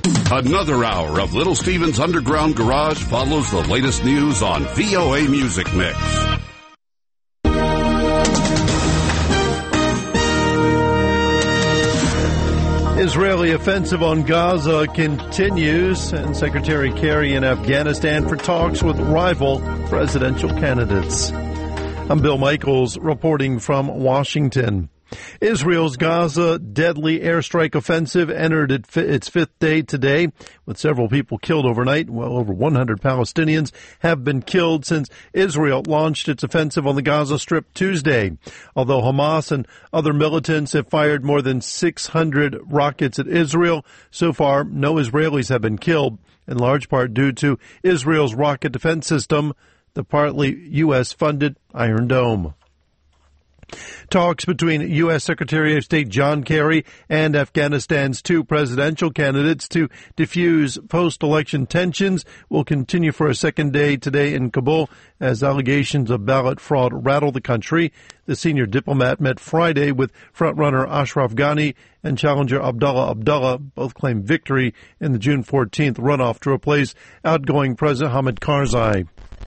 Another hour of Little Steven's Underground Garage follows the latest news on VOA Music Mix. Israeli offensive on Gaza continues, and Secretary Kerry in Afghanistan for talks with rival presidential candidates. I'm Bill Michaels reporting from Washington. Israel's Gaza deadly airstrike offensive entered its fifth day today, with several people killed overnight. Well over 100 Palestinians have been killed since Israel launched its offensive on the Gaza Strip Tuesday. Although Hamas and other militants have fired more than 600 rockets at Israel, so far no Israelis have been killed, in large part due to Israel's rocket defense system, the partly U.S.-funded Iron Dome. Talks between U.S. Secretary of State John Kerry and Afghanistan's two presidential candidates to defuse post-election tensions will continue for a second day today in Kabul as allegations of ballot fraud rattle the country. The senior diplomat met Friday with frontrunner Ashraf Ghani and challenger Abdullah Abdullah. Both claimed victory in the June 14th runoff to replace outgoing President Hamid Karzai.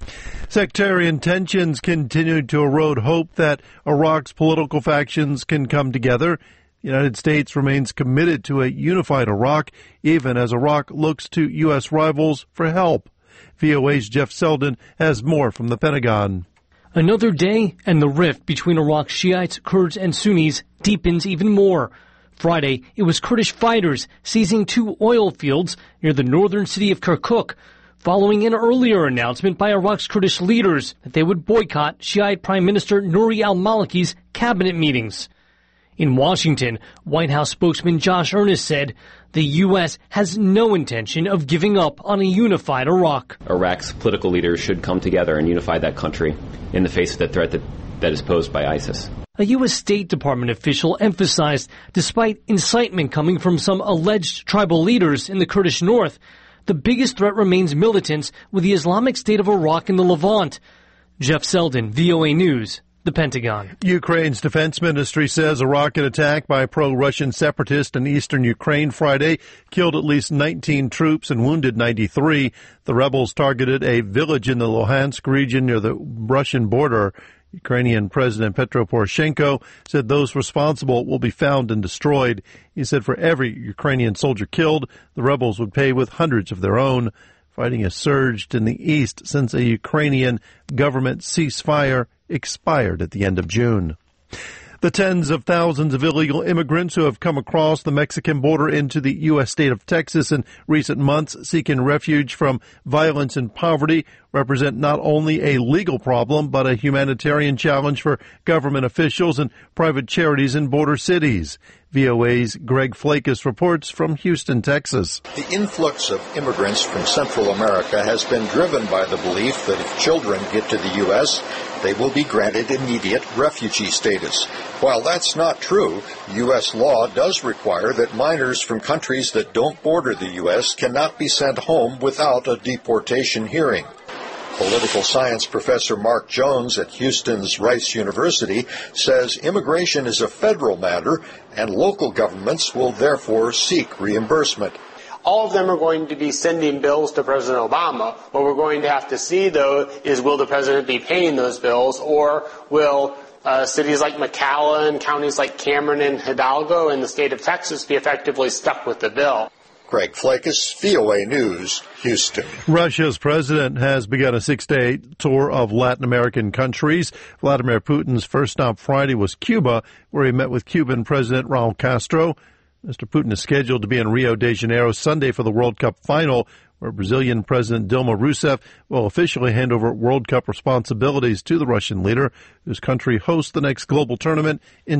Sectarian tensions continue to erode hope that Iraq's political factions can come together. The United States remains committed to a unified Iraq, even as Iraq looks to U.S. rivals for help. VOA's Jeff Selden has more from the Pentagon. Another day, and the rift between Iraq's Shiites, Kurds, and Sunnis deepens even more. Friday, it was Kurdish fighters seizing two oil fields near the northern city of Kirkuk, following an earlier announcement by Iraq's Kurdish leaders that they would boycott Shiite Prime Minister Nouri al-Maliki's cabinet meetings. In Washington, White House spokesman Josh Earnest said the U.S. has no intention of giving up on a unified Iraq. Iraq's political leaders should come together and unify that country in the face of the threat that is posed by ISIS. A U.S. State Department official emphasized, despite incitement coming from some alleged tribal leaders in the Kurdish north, the biggest threat remains militants with the Islamic State of Iraq in the Levant. Jeff Selden, VOA News, the Pentagon. Ukraine's defense ministry says a rocket attack by pro-Russian separatists in eastern Ukraine Friday killed at least 19 troops and wounded 93. The rebels targeted a village in the Luhansk region near the Russian border. Ukrainian President Petro Poroshenko said those responsible will be found and destroyed. He said for every Ukrainian soldier killed, the rebels would pay with hundreds of their own. Fighting has surged in the east since a Ukrainian government ceasefire expired at the end of June. The tens of thousands of illegal immigrants who have come across the Mexican border into the U.S. state of Texas in recent months seeking refuge from violence and poverty represent not only a legal problem, but a humanitarian challenge for government officials and private charities in border cities. VOA's Greg Flakus reports from Houston, Texas. The influx of immigrants from Central America has been driven by the belief that if children get to the U.S., they will be granted immediate refugee status. While that's not true, U.S. law does require that minors from countries that don't border the U.S. cannot be sent home without a deportation hearing. Political science professor Mark Jones at Houston's Rice University says immigration is a federal matter and local governments will therefore seek reimbursement. All of them are going to be sending bills to President Obama. What we're going to have to see, though, is will the president be paying those bills, or will cities like McAllen, counties like Cameron and Hidalgo in the state of Texas be effectively stuck with the bill? Greg Flakus, VOA News, Houston. Russia's president has begun a 6-day tour of Latin American countries. Vladimir Putin's first stop Friday was Cuba, where he met with Cuban President Raul Castro. Mr. Putin is scheduled to be in Rio de Janeiro Sunday for the World Cup final, where Brazilian President Dilma Rousseff will officially hand over World Cup responsibilities to the Russian leader, whose country hosts the next global tournament in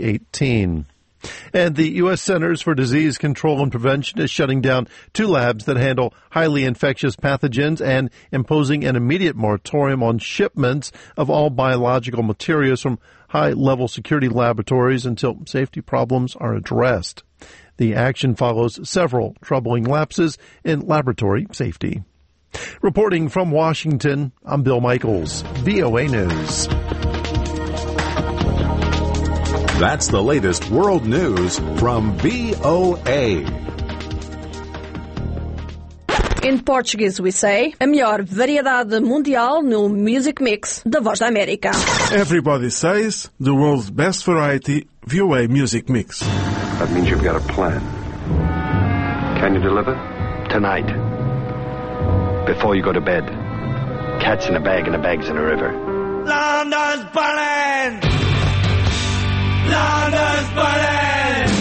2018. And the U.S. Centers for Disease Control and Prevention is shutting down 2 labs that handle highly infectious pathogens and imposing an immediate moratorium on shipments of all biological materials from high-level security laboratories until safety problems are addressed. The action follows several troubling lapses in laboratory safety. Reporting from Washington, I'm Bill Michaels, VOA News. That's the latest world news from VOA. In Portuguese we say, a melhor variedade mundial no Music Mix da Voz da América. Everybody says the world's best variety VOA Music Mix. That means you've got a plan. Can you deliver? Tonight. Before you go to bed. Cat's in a bag and the bag's in a river. London's burning! London's burning!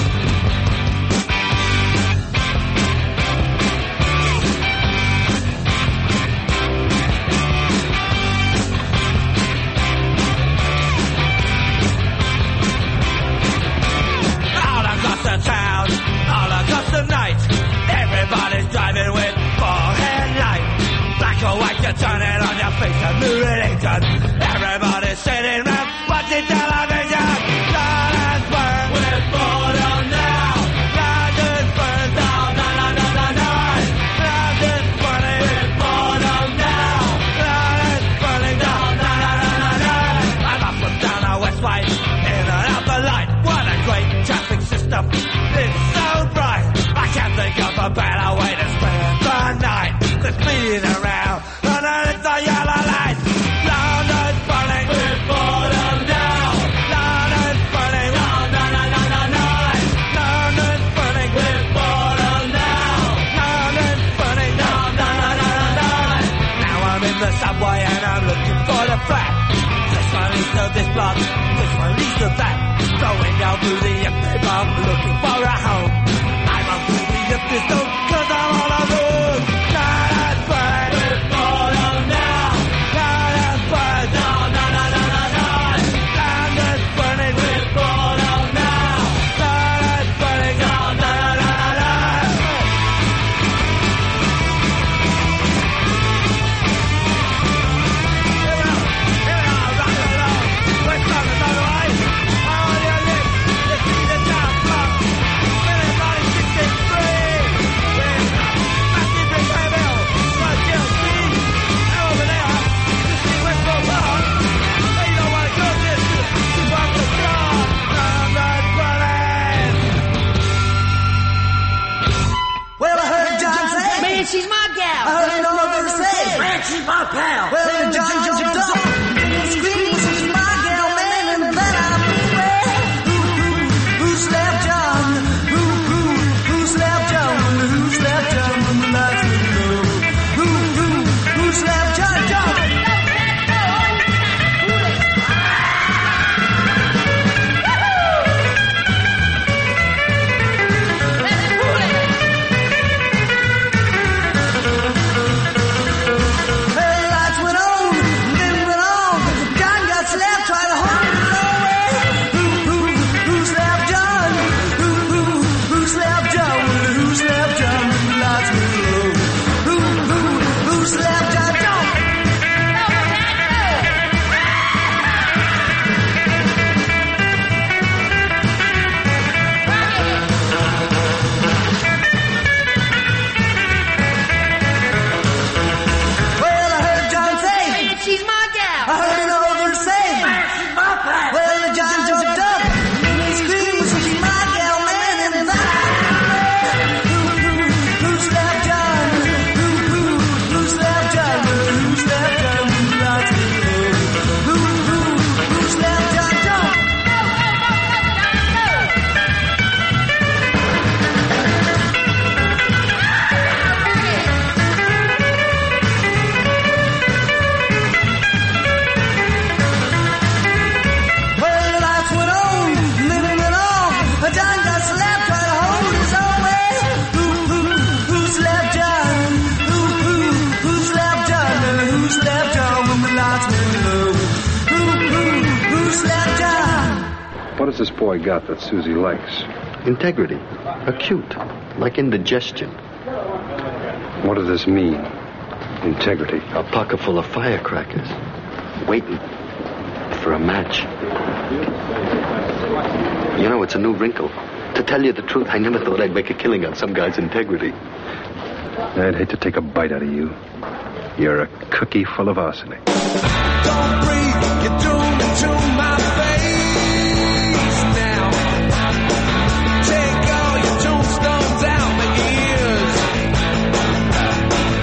All across the town, all across the night, everybody's driving with full headlights. Black or white, you're turning on your face and blue religion. Everybody's sitting round watching television. London's burned, we're boredom now. London's burned down, na na na na na. London's burning, we're boredom now. London's burning down, na na na na na. I'm up and down the West White, in and out the light. What a great traffic system, it's so bright. I can't think of a better way to spend the night. The speeding around underneath the yellow lights. London's burning, we're boredom now. London's burning, na na na na na na. London's burning, we're boredom now. London's burning, na na na na na na. Now I'm in the subway and I'm looking for the flat. This one leads to this block, this one leads to that. Going down to the empty bar, looking for a home. I'm up to the empty stone, 'cause I'm all alone. London's burning, we're boredom now. London's burning, na na na na na na. London's burning, we're boredom now. London's burning, na na na na na na. Here we are, rock and roll. West London, by the way. How on your lips? You see the town clock. Everybody 63. We're massive big Bill. Right, GLC. And over there, you see Westport Park. They don't want to go this. You want to go. London's burning. Well, I heard John say, Man, she's my gal. I heard all of her say, Man, she's my pal. well, John jumped up and screamed, she's my gal, man, and then I mean, well, who slapped John? Who slapped John? Who slapped John when the lights went low? Who slapped John? John? Well, the lights went on, then went on. John got slapped, tried to hold it away. Who slapped John? Who slapped John? Who slapped John when the lights went low? Who slapped John? John? Well, I heard John say, Man, she's my gal. I heard all of her say, Man, she's my pal. well, John jumped up and he screamed, she's my gal, man, and then who slapped John? Who slapped John? Who slapped John when the lights went low? Who slapped John? John? Well, the lights went on, then it went on. John got slapped, tried to hold his own way. Who slapped John? Who slapped John? Who slapped John when the lights went low? Who slapped John? What has this boy got that Susie likes? Integrity. Acute. Like indigestion. What does this mean? Integrity. A pocket full of firecrackers. Waiting for a match. You know, it's a new wrinkle. To tell you the truth, I never thought I'd make a killing on some guy's integrity. I'd hate to take a bite out of you. You're a cookie full of arsenic. Don't breathe, you're doomed to my face now. Take all your tombstones out my ears.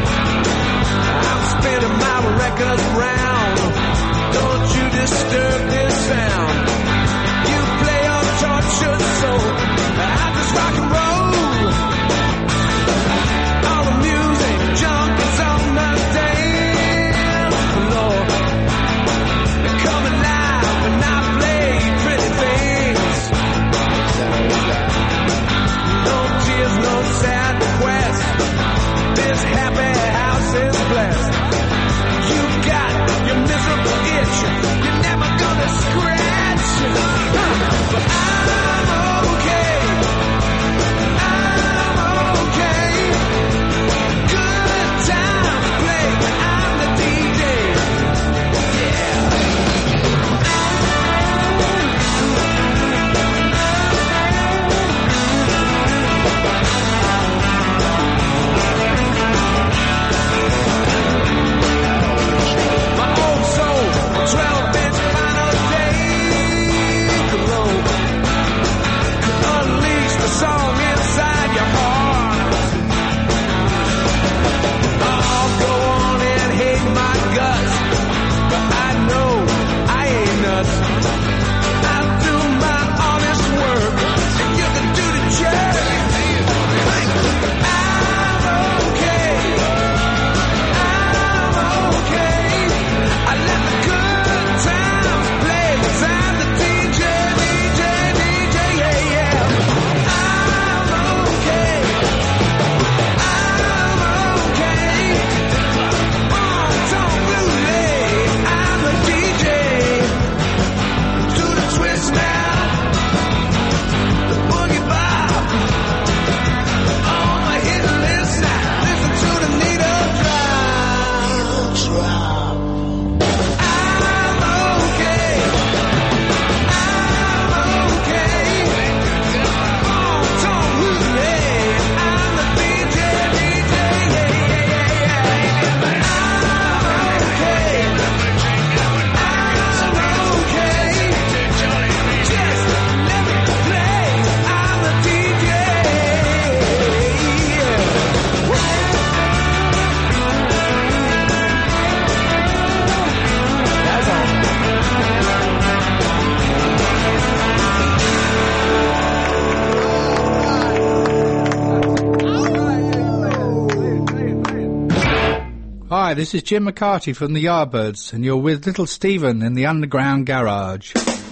Hi, this is Jim McCarty from the Yardbirds, and you're with Little Steven in the Underground Garage.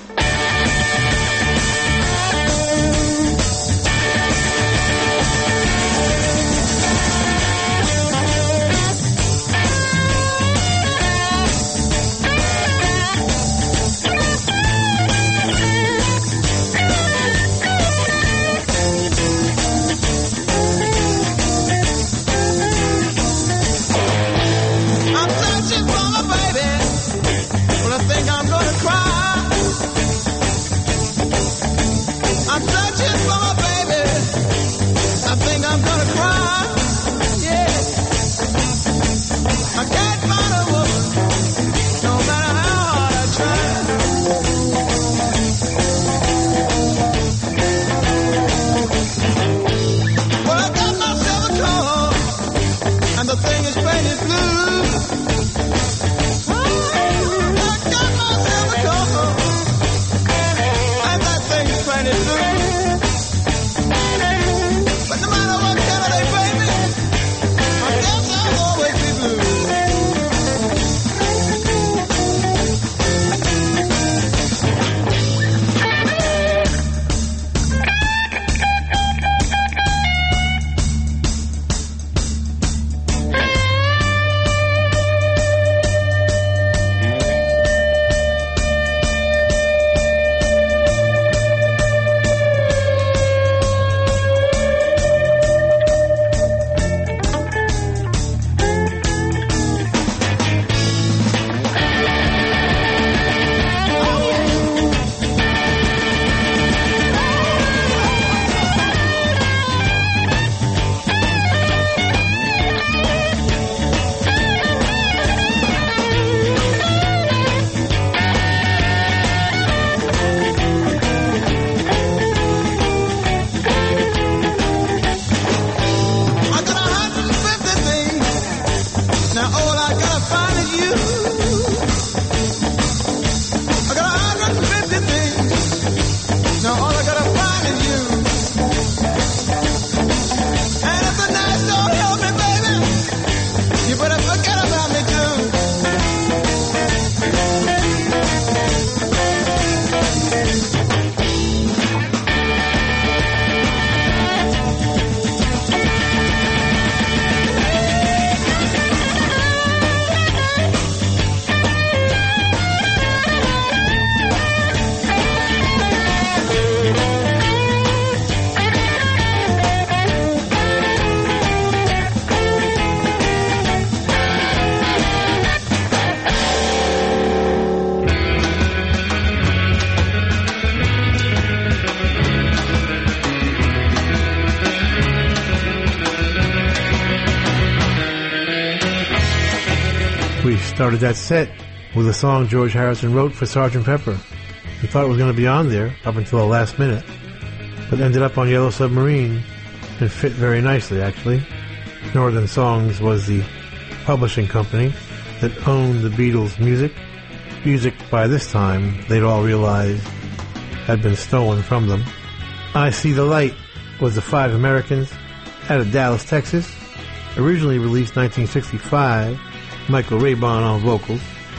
We started that set with a song George Harrison wrote for Sgt. Pepper. We thought it was going to be on there up until the last minute, but ended up on Yellow Submarine and fit very nicely, actually. Northern Songs was the publishing company that owned the Beatles' music. Music, by this time, they'd all realized had been stolen from them. I See the Light was the Five Americans out of Dallas, Texas. Originally released 1965, Michael Raybon on vocals,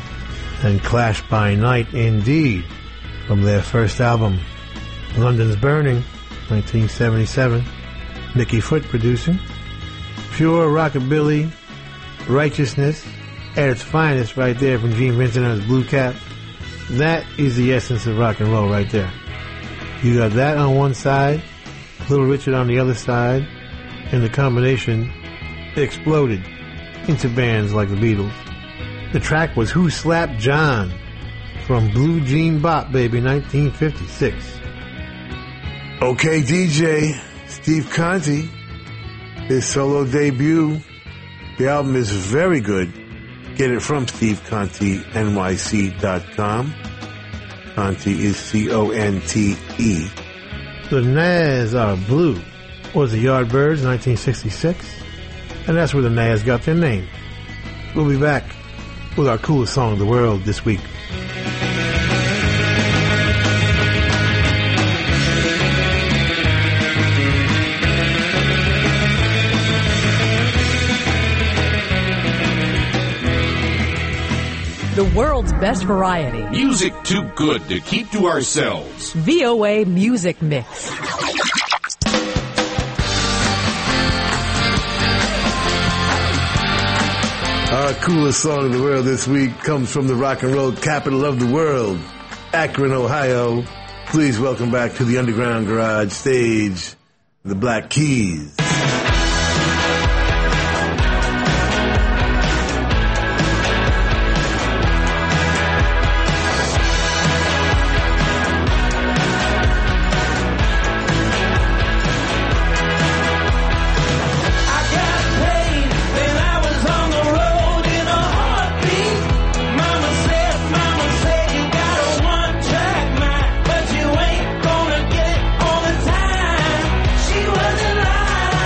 and Clash by Night Indeed from their first album, London's Burning, 1977, Mickey Foot producing. Pure rockabilly, righteousness at its finest right there from Gene Vincent and his Blue Cap. That is the essence of rock and roll right there. You got that on one side, Little Richard on the other side, and the combination exploded into bands like the Beatles. The track was Who Slapped John from Blue Jean Bop, baby, 1956. Okay, DJ, Steve Conti, his solo debut. The album is very good. Get it from SteveContiNYC.com. Conti is C-O-N-T-E. The Nas Are Blue was the Yardbirds, 1966. And that's where the Nas got their name. We'll be back with our coolest song of the world this week. The world's best variety. Music too good to keep to ourselves. VOA Music Mix. Our coolest song in the world this week comes from the rock and roll capital of the world, Akron, Ohio. Please welcome back to the Underground Garage stage, the Black Keys. But you ain't gonna get it all the time. She was in line.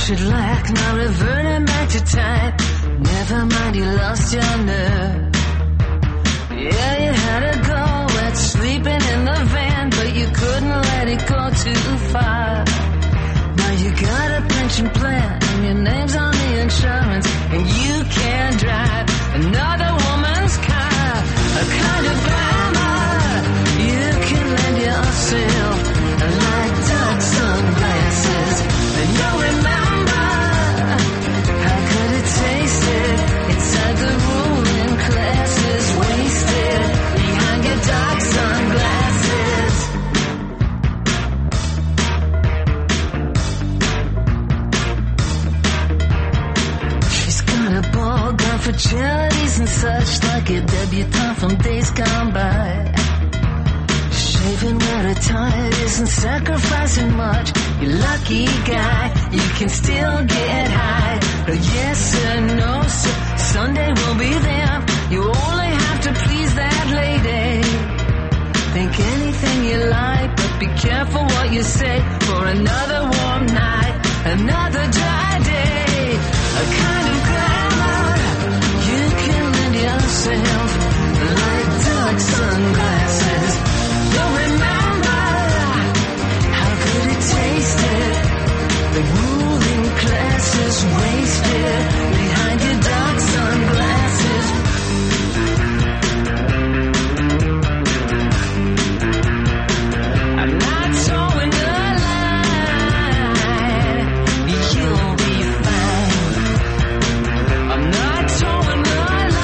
should lack, now reverting back to time. Never mind, you lost your nerve. Yeah, you had a go at sleeping in the van, but you couldn't let it go too far. Now you got a pension plan, and your name's on the insurance, and you can't drive another woman's car. A kind of glamour you can lend yourself, like dark sunglasses, and you'll remember how good it tasted inside the ruling classes, wasted behind your dark sunglasses. She's got a ball gown for charities and such, like a debutante from days gone by. Shaving where a tide isn't sacrificing much. You lucky guy, you can still get high. Yes sir, no sir, Sunday will be there. You only have to please that lady. Think anything you like, but be careful what you say. For another warm night, another dry day, a kind of glamour you can lend yourself, like dark sunglasses. You'll remember how good it tasted. The ruling classes wasted behind your dark sunglasses. I'm not towing the line, you'll be fine. I'm not towing the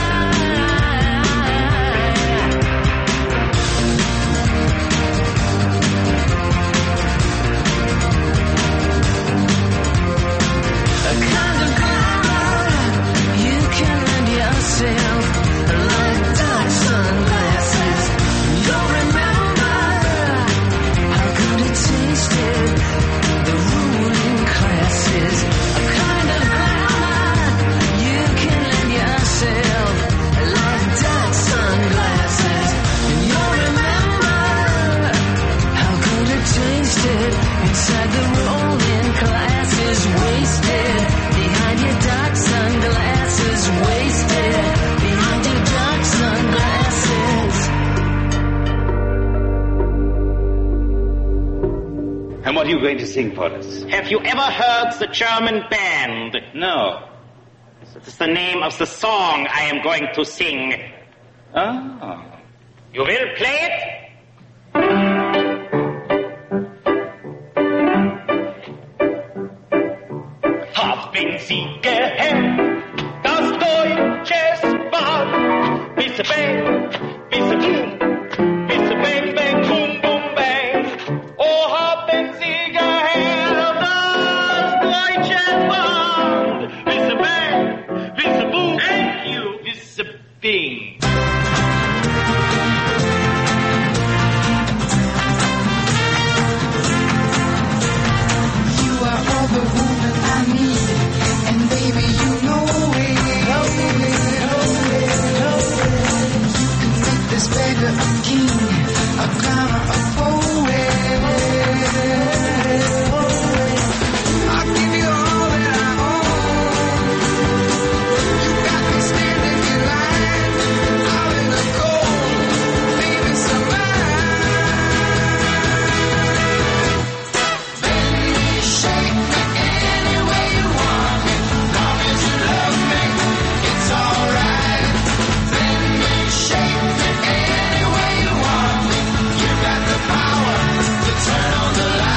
like dark sunglasses. You'll remember how good it tasted. The ruling classes, a kind of glamour you can lend yourself, like dark sunglasses. You'll remember how good it tasted inside the ruling classes, wasted behind your dark sunglasses, wasted behind your dark sunglasses. And what are you going to sing for us? Have you ever heard the German band? No. That is the name of the song I am going to sing. Oh. You will play it? Haben Sie gehört, das deutsche Band? Bisse bang, bisse boom, bisse bang, bang, boom, boom, bang. Oh, haben Sie gehört, das deutsche Band? Bisse bang, bisse boom, thank you, bisse bing. You are all the woman I need, and baby you know it. You can make this beggar a king, a clown, a poet. I'll give you all that I own. You got me standing in line, out in the cold, baby Bend me, shake me any way you want me, long as you love me, it's alright. Bend me, shake me any way you want me, you got the power to turn on the light.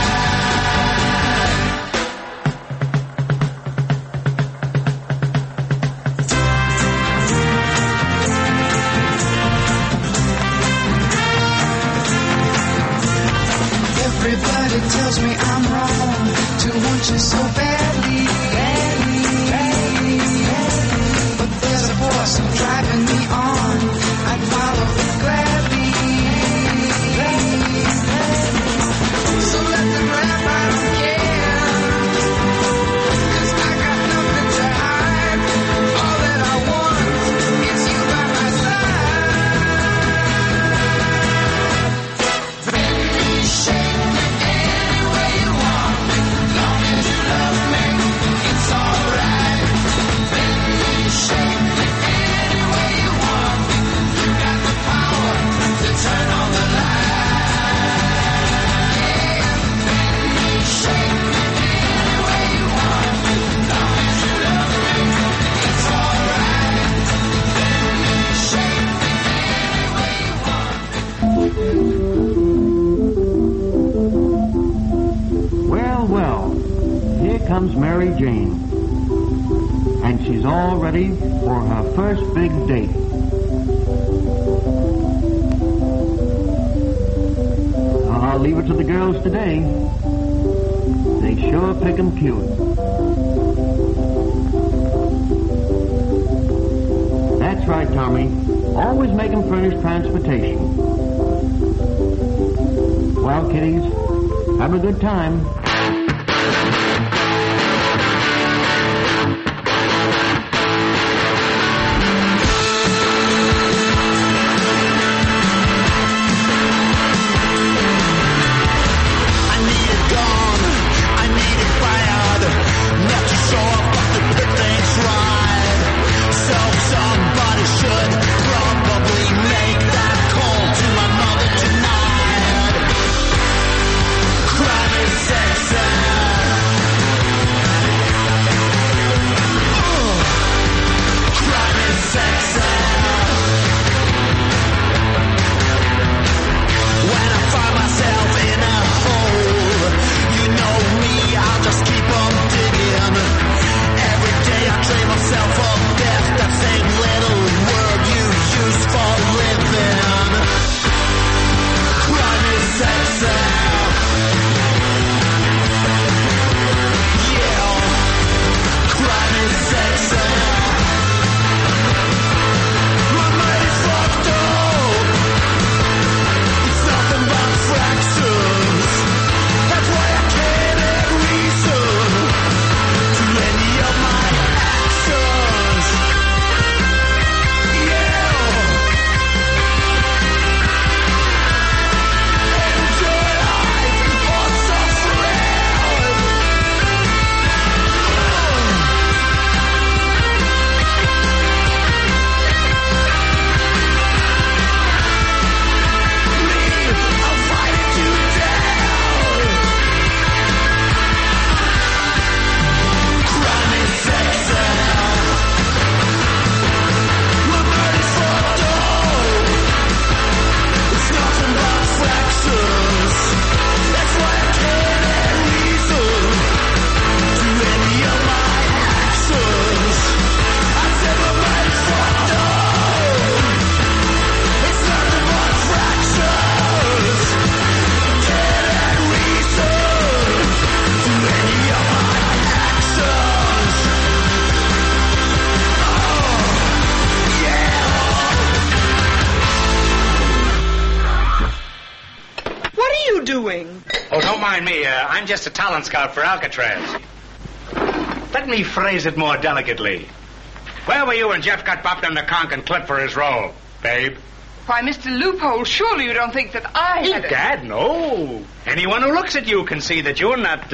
Everybody tells me I'm wrong to want you so badly, but there's a force driving me on. I'd follow it gladly. So let them rap, I don't care, 'cause I got nothing to hide. All that I want is you by my side. Bend me, shake me any way you want me, long as you love me. Well, well, here comes Mary Jane. And she's all ready for her first big date. I'll leave it to the girls today. They sure pick 'em cute. That's right, Tommy. Always make 'em furnish transportation. Well, kiddies, have a good time. Oh, don't mind me. I'm just a talent scout for Alcatraz. Let me phrase it more delicately. Where were you when Jeff got bopped on the conch and clipped for his role, babe? Why, Mr. Loophole, surely you don't think that I had Egad, no. Anyone who looks at you can see that you're not,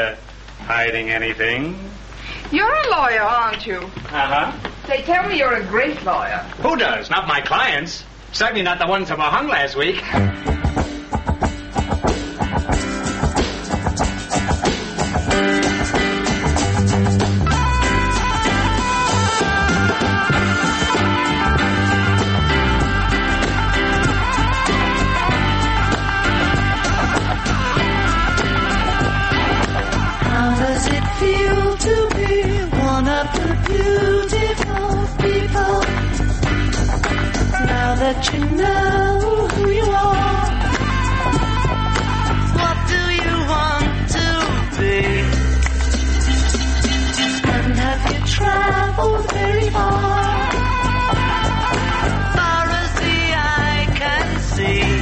hiding anything. You're a lawyer, aren't you? Uh-huh. They tell me you're a great lawyer. Who does? Not my clients. Certainly not the ones that were hung last week. That you know who you are. What do you want to be? And have you traveled very far? Far as the eye can see.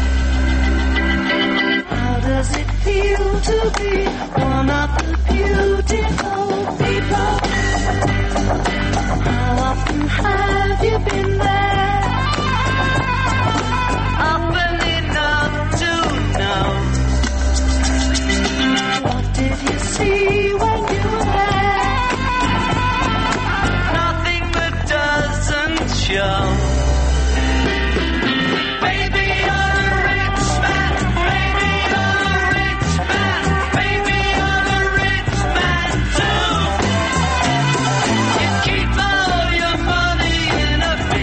How does it feel to be one of the beautiful people? How often have you been there? Often enough to know. What did you see when you were there? Nothing that doesn't show. Baby, you're a rich man. Baby, you're a rich man. Baby, you're a rich man too. You keep all your money in a bin.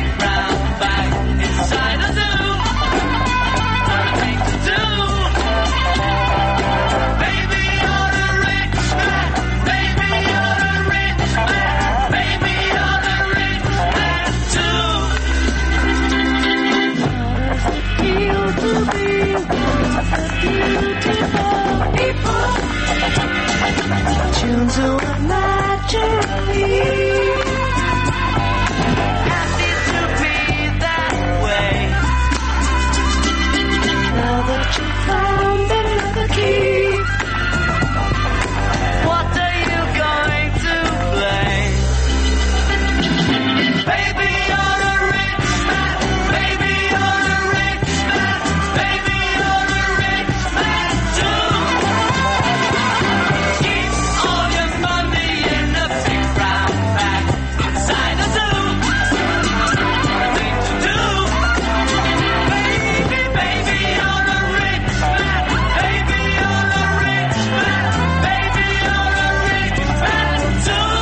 to imagine me. Happy to be that way. Now that you found another key, what are you going to play? Baby, you're a rich man. Baby, you're a rich man. Baby, you're a rich man too. Keep all your money in a big brown bag inside the zoo. Thing to do. Baby, baby, you're a rich man. Baby, you're a rich man. Baby, you're a rich man too.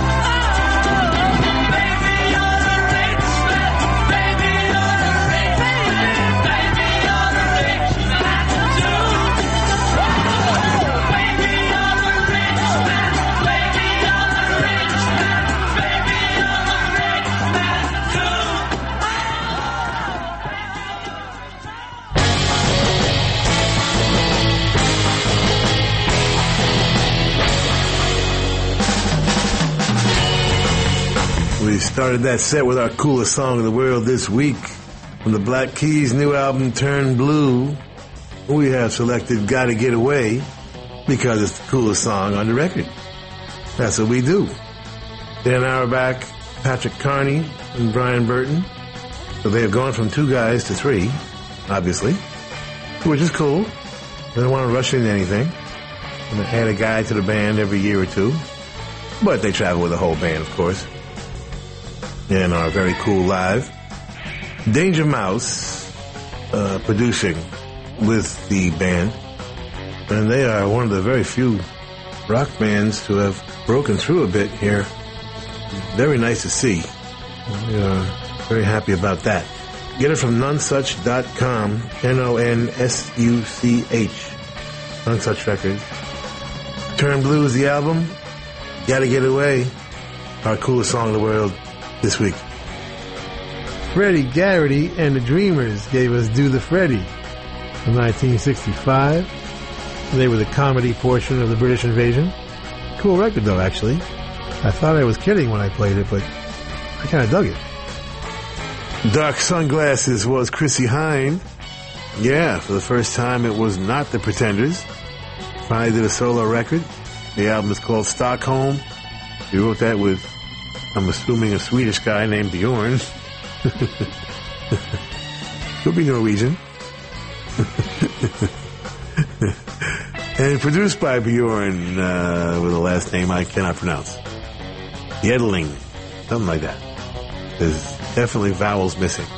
Baby, you're a rich man. Baby, you're a rich man. Baby, you're a rich man too. Baby, you're a rich man. Baby, you're a rich man. Baby, you're a rich man too. We started that set with our coolest song of the world this week. From the Black Keys' new album, Turn Blue, we have selected Gotta Get Away because it's the coolest song on the record. That's what we do. Then an hour back, Patrick Carney and Brian Burton. So they have gone from 2 guys to 3, obviously, which is cool. They don't want to rush into anything. And they add a guy to the band every year or 2. But they travel with a whole band, of course. And are very cool live. Danger Mouse producing with the band. And they are one of the very few rock bands to have broken through a bit here. Very nice to see. We are very happy about that. Get it from nonsuch.com. Nonsuch. Nonsuch Records. Turn Blue is the album. Gotta Get Away. Our coolest song in the world this week. Freddie Garrity and the Dreamers gave us Do the Freddie from 1965. They were the comedy portion of the British invasion. Cool record though, actually. I thought I was kidding when I played it, but I kind of dug it. Dark Sunglasses was Chrissie Hynde. Yeah, for the first time it was not the Pretenders. Finally did a solo record. The album is called Stockholm. He wrote that with, I'm assuming, a Swedish guy named Bjorn. Could be Norwegian. And produced by Bjorn with a last name I cannot pronounce. Yedling. Something like that. There's definitely vowels missing.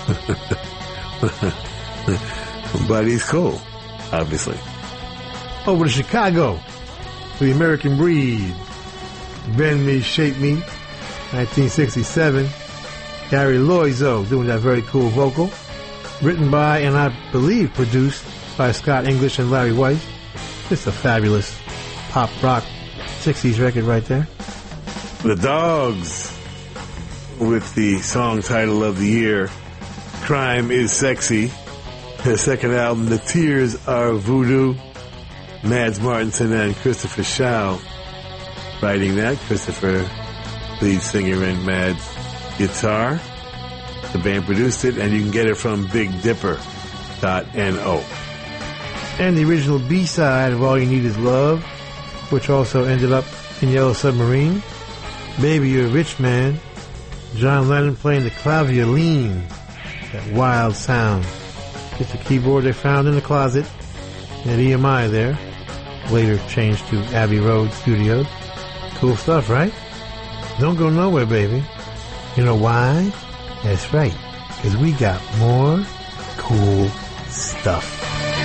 But he's cool, obviously. Over to Chicago for the American Breed. Bend Me, Shape Me, 1967. Gary Loizo doing that very cool vocal. Written by, and I believe produced by, Scott English and Larry Weiss. Just a fabulous pop rock 60s record right there. The Dogs with the song title of the year, Crime is Sexy. Their second album, The Tears Are Voodoo. Mads Martinson and Christopher Shaw writing that. Christopher, lead singer, and Mads, guitar. The band produced it, and you can get it from BigDipper.no. And the original B-side of All You Need Is Love, which also ended up in Yellow Submarine. Baby, You're a Rich Man. John Lennon playing the clavioline. That wild sound. It's a keyboard they found in the closet at EMI there. Later changed to Abbey Road Studios. Cool stuff, right? Don't go nowhere, baby. You know why? That's right. Because we got more cool stuff.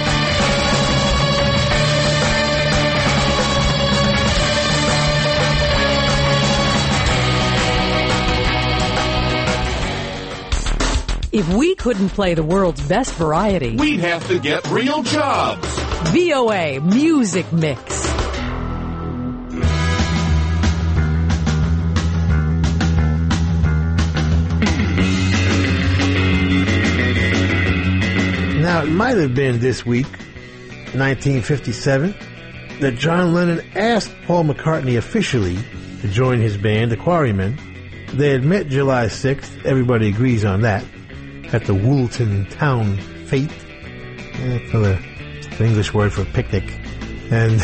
If we couldn't play the world's best variety, we'd have to get real jobs. VOA Music Mix. Now, it might have been this week, 1957, that John Lennon asked Paul McCartney officially to join his band, the Quarrymen. They had met July 6th, everybody agrees on that, at the Woolton Town Fete, for the English word for picnic. And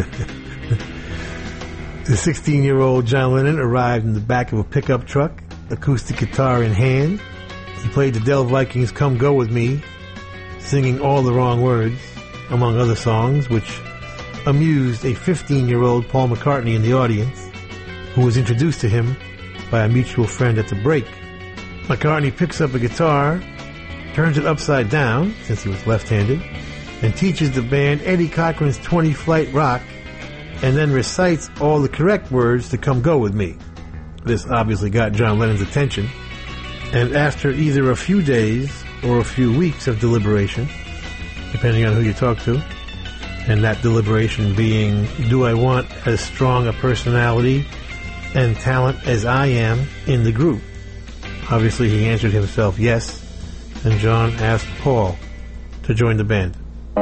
the 16-year-old John Lennon arrived in the back of a pickup truck, acoustic guitar in hand. He played the Del Vikings' Come Go With Me, singing All the Wrong Words, among other songs, which amused a 15-year-old Paul McCartney in the audience, who was introduced to him by a mutual friend at the break. McCartney picks up a guitar, turns it upside down, since he was left-handed, and teaches the band Eddie Cochran's 20 Flight Rock, and then recites all the correct words to Come Go With Me. This obviously got John Lennon's attention, and after either a few days or a few weeks of deliberation, depending on who you talk to, and that deliberation being, do I want as strong a personality and talent as I am in the group? Obviously he answered himself yes, and John asked Paul to join the band.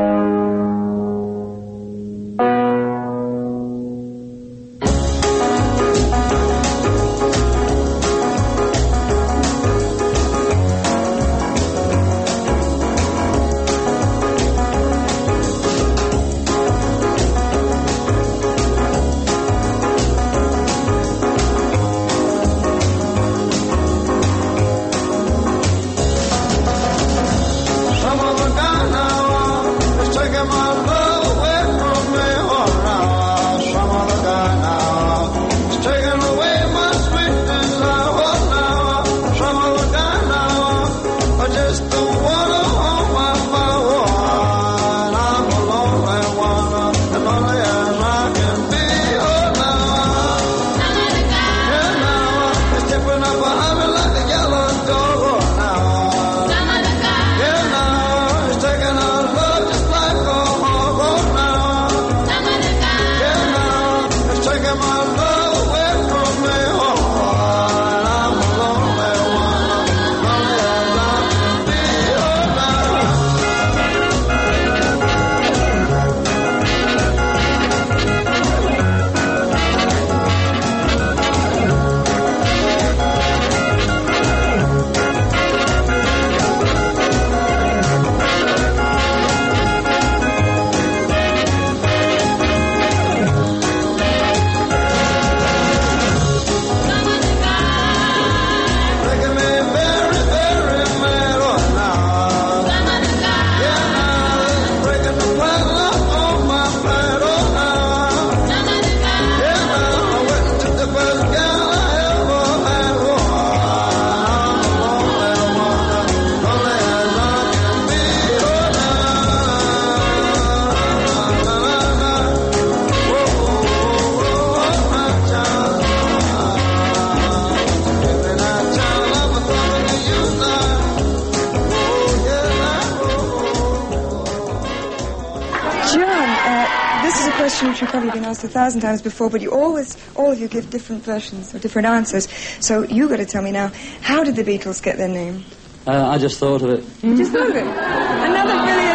Which you've probably been asked 1,000 times before, but you always, all of you give different versions or different answers. So you got to tell me now, how did the Beatles get their name? I just thought of it. You just thought of it? Another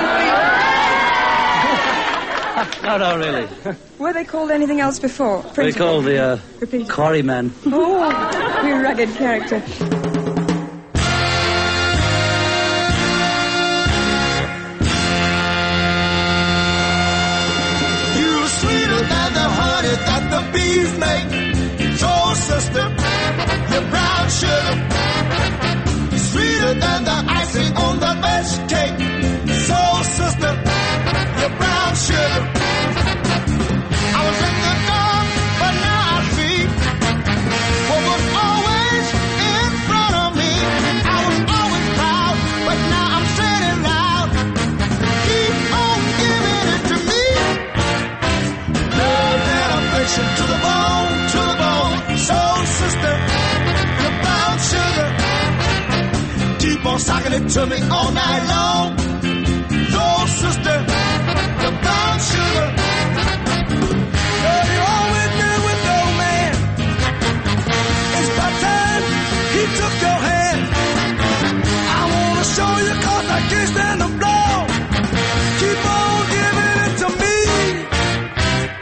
brilliant No, really. Were they called anything else before? They called the Quarrymen. Oh, you rugged character. That the bees make. So, sister, your brown sugar, sweeter than the icing on the best cake. So, sister, your brown sugar. I was in the dark, but now I see what was always in front of me. I was always proud, but now I'm saying loud. Keep on giving it to me. Love and affection to the bone, to the bone. Soul sister, your brown sugar. Keep on socking it to me all night long. Soul sister, your brown sugar. Girl, you always been with no man. It's about time he took your hand. I wanna show you 'cause I can't stand the blow. Keep on giving it to me.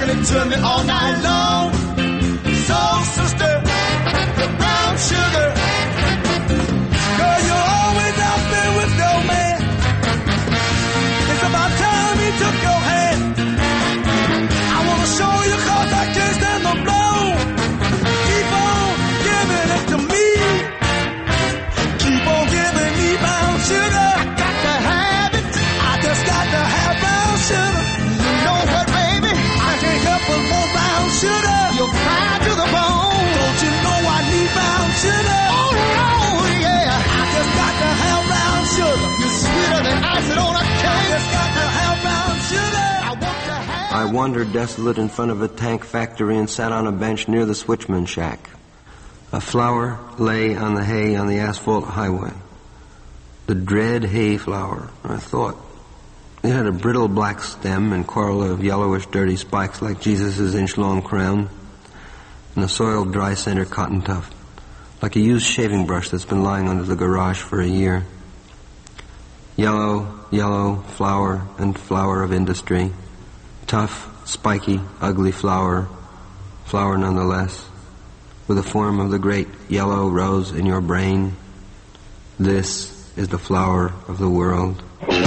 it to me all night long. So, sister, the brown sugar, girl, you're always out there with no man. It's about time he took your hand. I wanna show you 'cause I can't stand the blow. Keep on giving it to me. Keep on giving me brown sugar. I got to have it. I just got to have brown sugar. You know what, baby? I can't help but want brown sugar. You're fried to the bone. Don't you know I need brown sugar? Oh, yeah. I just got to have brown sugar. You're sweeter than acid on a cake. I just got to have brown sugar. I want to have. I wandered desolate in front of a tank factory and sat on a bench near the switchman shack. A flower lay on the hay on the asphalt highway. The dread hay flower, I thought. It had a brittle black stem and coral of yellowish dirty spikes like Jesus' inch-long crown, and a soiled dry center cotton tuft, like a used shaving brush that's been lying under the garage for a year. Yellow, yellow, flower and flower of industry. Tough, spiky, ugly flower, flower nonetheless, with the form of the great yellow rose in your brain. This is the flower of the world.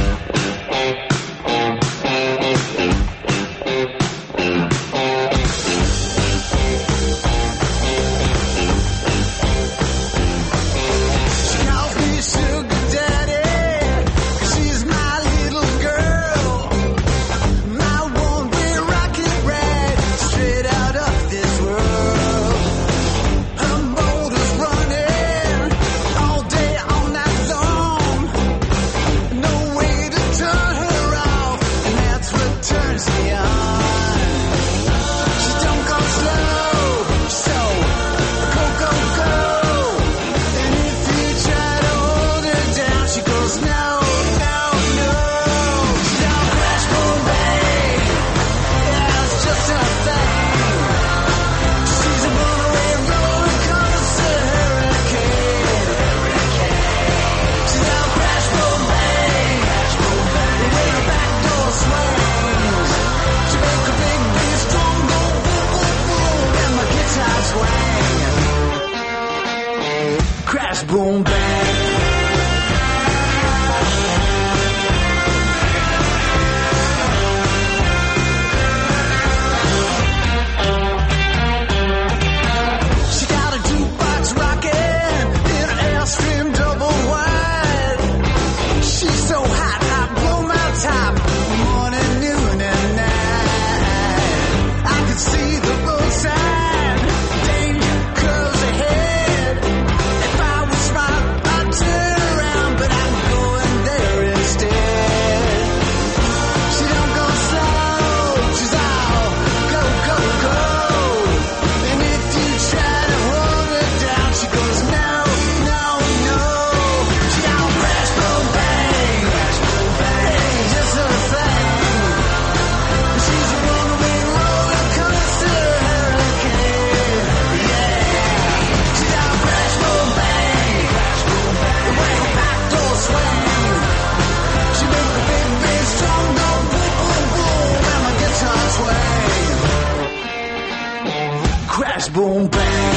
Boom, bang. She got a jukebox rockin' in an Airstream double wide. She's so hot, I blow my top morning, noon, and night. I could see the road sign, danger curves ahead. If I was smart, I'd turn around, but I'm going there instead. She don't go slow, she's all go, go, go. And if you try to hold her down, she goes no, no, no. She don't crash, boom, bang, ain't just her thing. She's a runaway roller coaster hurricane, yeah. She don't crash, boom, bang, when her back door swing. She make the big bass drum go boom, boom, boom, and my guitar swing. Crash, boom, bang.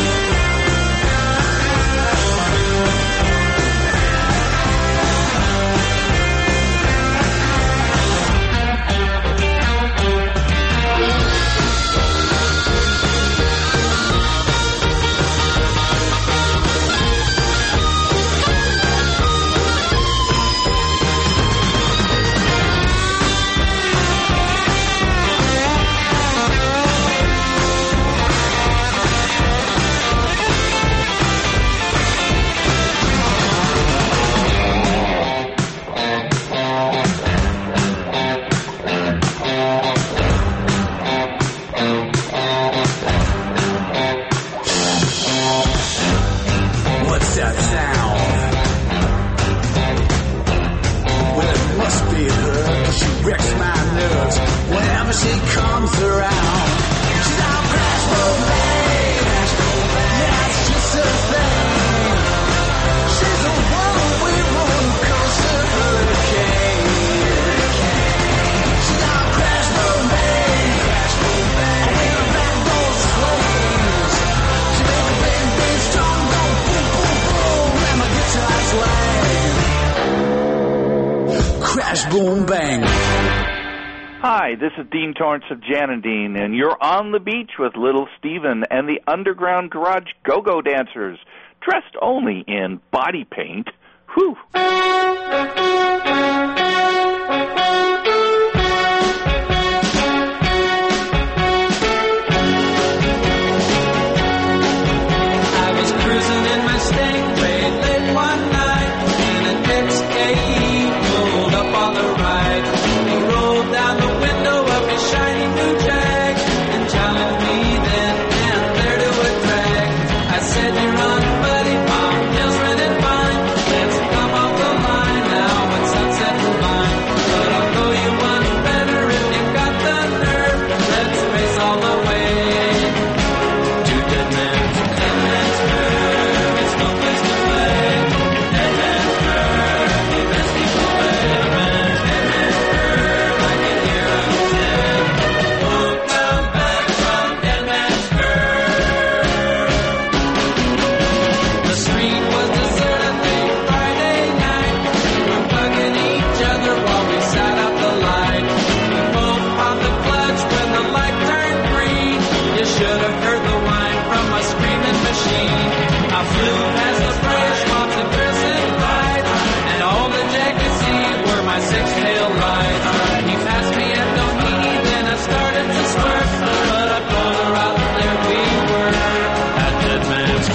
Crash, boom, bang. Hi, this is Dean Torrance of Jan and Dean, and you're on the beach with Little Steven and the Underground Garage Go-Go Dancers, dressed only in body paint. Whew. I was cruising in my Stingray late one night, and an XKE pulled up on the right. He rolled down the window of his shiny new Jag and challenged me then and there to a drag. I said, "You're on, buddy, Palm Hills running fine. Let's come off the line now when sunset will line. But I'll go you one better if you got the nerve. Let's race all the way to Dead Man's Curve. It's no place to play. Dead Man's Curve, the best people play. Dead Man's Curve, I can hear him say, won't come back from Dead Man's Curve. The street was deserted late Friday night. We were bugging each other while we sat out the light. We both popped the clutch when the light turned green. You should have heard the whine from a screaming machine. I flew past the fresh mops and crescent lights, and all the Jack could see were my six-tail lights. He passed me at no knee, then I started to swerve, but I pulled her out and there we were at Dead Man's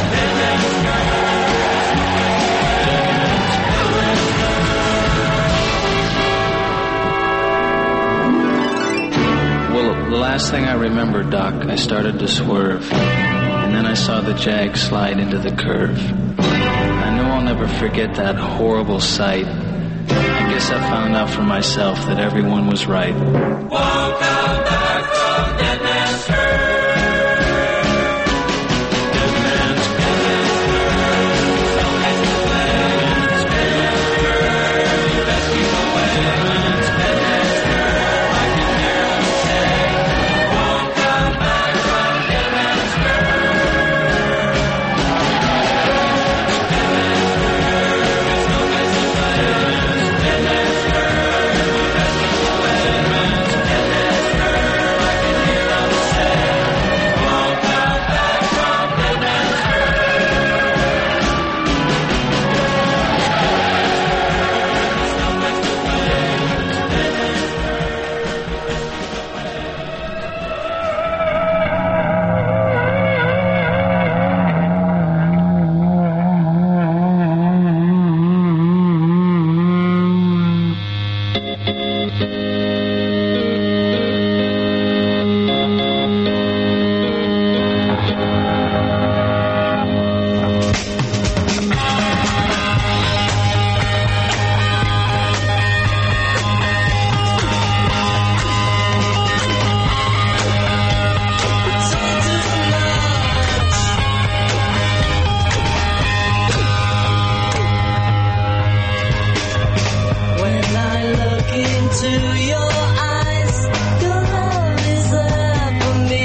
Well, the last thing I remember, Doc, I started to swerve, and then I saw the Jag slide into the curve. I know I'll never forget that horrible sight. I guess I found out for myself that everyone was right. Won't come back from Dead Man's Curve. Dead Man's Curve. No place to play. Dead Man's Curve. You best keep away. Dead Man's Curve. I can hear him say, won't come back from Dead Man's Curve. Dead Man's Curve. It's no place to play. Dead Man's Curve. You best keep away. Dead Man's Curve. I can hear him say, won't come back from Dead Man's When I look into your eyes, your love is there for me.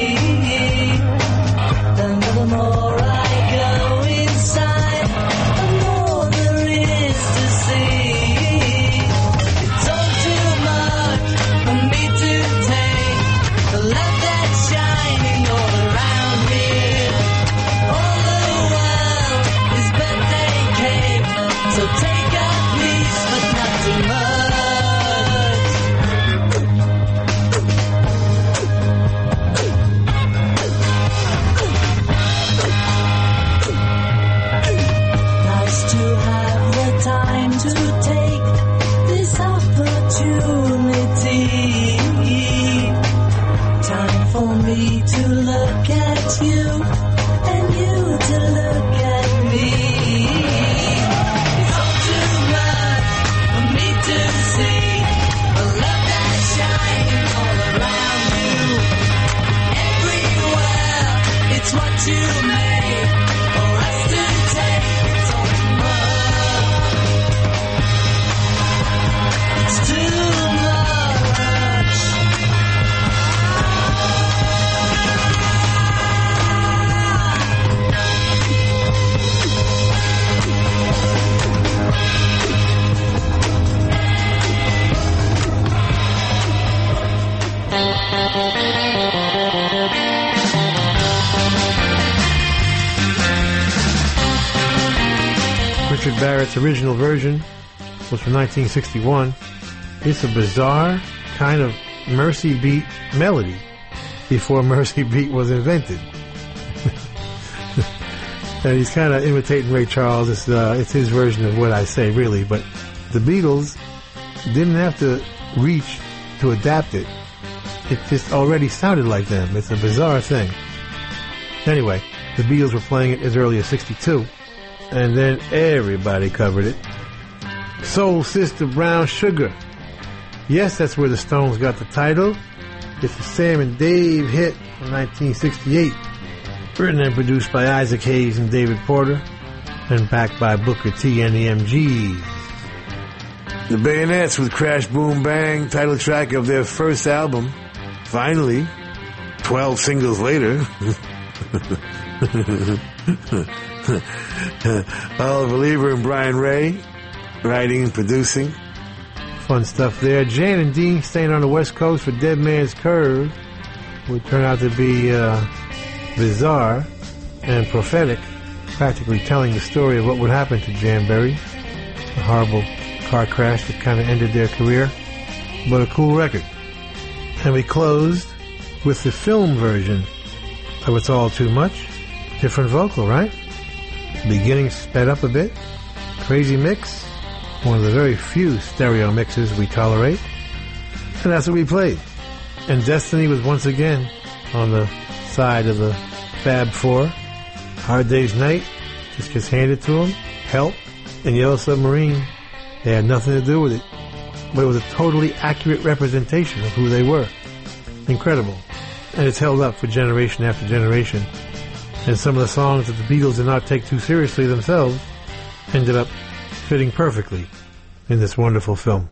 And the more I go inside, the more there is to see. It's all too much for me to take. The love that's shining all around me. All the world is birthday cake, so take a piece, but not too much. Richard Barrett's original version was from 1961. It's a bizarre kind of Mercy Beat melody before Mercy Beat was invented. And he's kind of imitating Ray Charles. It's his version of What I Say, really. But the Beatles didn't have to reach to adapt it. It just already sounded like them. It's a bizarre thing. Anyway, the Beatles were playing it as early as 62. And then everybody covered it. Soul Sister Brown Sugar. Yes, that's where the Stones got the title. It's a Sam and Dave hit from 1968. Written and produced by Isaac Hayes and David Porter. And backed by Booker T and the MGs. The Bayonets with Crash Boom Bang, title track of their first album. Finally, 12 singles later. Oliver Leiber and Brian Ray, writing and producing. Fun stuff there. Jan and Dean staying on the West Coast for Dead Man's Curve, would turn out to be bizarre and prophetic, practically telling the story of what would happen to Jan Berry. A horrible car crash that kind of ended their career, but a cool record. And we closed with the film version of It's All Too Much. Different vocal, right? Beginning sped up a bit. Crazy mix. One of the very few stereo mixes we tolerate. And that's what we played. And Destiny was once again on the side of the Fab Four. Hard Day's Night just gets handed to them. Help and Yellow Submarine, they had nothing to do with it. But it was a totally accurate representation of who they were. Incredible. And it's held up for generation after generation. And some of the songs that the Beatles did not take too seriously themselves ended up fitting perfectly in this wonderful film.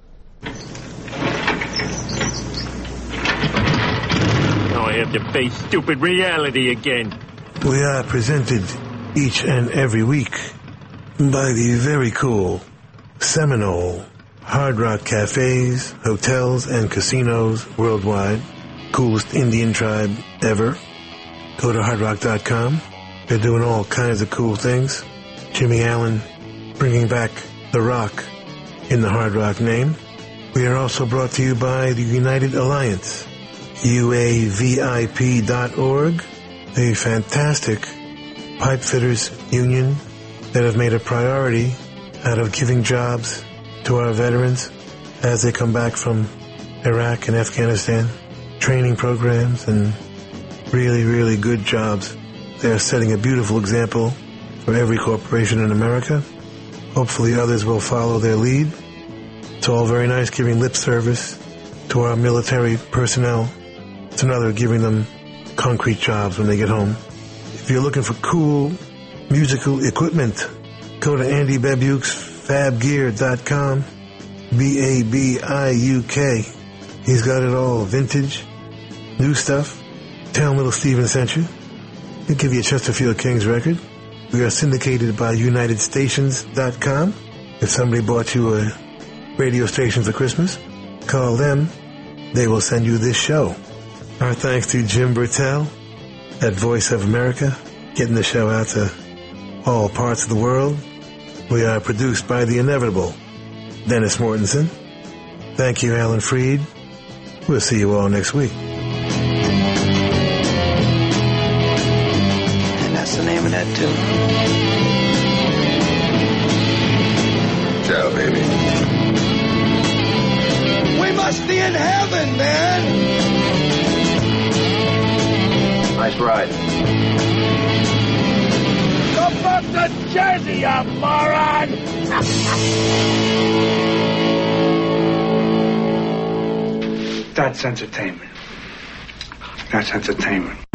Now I have to face stupid reality again. We are presented each and every week by the very cool Seminole Hard Rock cafes, hotels, and casinos worldwide. Coolest Indian tribe ever. Go to hardrock.com. They're doing all kinds of cool things. Jimmy Allen bringing back the rock in the Hard Rock name. We are also brought to you by the United Alliance, UAVIP.org, a fantastic pipe fitters union that have made a priority out of giving jobs to our veterans as they come back from Iraq and Afghanistan. Training programs and really, really good jobs. They are setting a beautiful example for every corporation in America. Hopefully others will follow their lead. It's all very nice giving lip service to our military personnel. It's another giving them concrete jobs when they get home. If you're looking for cool musical equipment, go to Andy Babiuk's fabgear.com. BABIUK. He's got it all. Vintage, new stuff. Tell him Little Steven sent you. He'll give you a Chesterfield Kings record. We are syndicated by UnitedStations.com. If somebody bought you a radio station for Christmas, call them. They will send you this show. Our thanks to Jim Bertel at Voice of America, getting the show out to all parts of the world. We are produced by the inevitable Dennis Mortensen. Thank you, Alan Freed. We'll see you all next week. And that's the name of that tune. Ciao, baby. We must be in heaven, man. Nice ride. Go back to Jersey, you moron! That's entertainment. That's entertainment.